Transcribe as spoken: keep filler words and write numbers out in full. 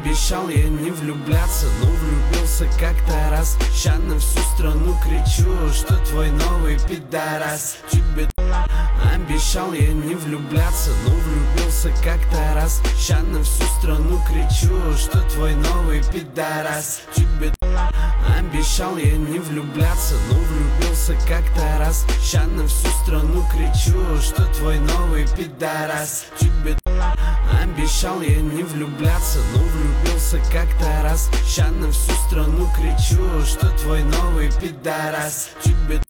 Обещал я не влюбляться, но влюбился как-то раз. Ща на всю страну кричу, что твой новый пидорас. Тебе обещал я не влюбляться, но влюбился как-то раз. Ща на всю страну кричу, что твой новый пидорас. Тебе обещал я не влюбляться, но влюбился как-то раз. Ща на всю страну кричу, что твой новый пидорас. Тебе обещал я не влюбляться, но влюбился как-то раз. Ща на всю страну кричу, что твой новый пидорас. Тебе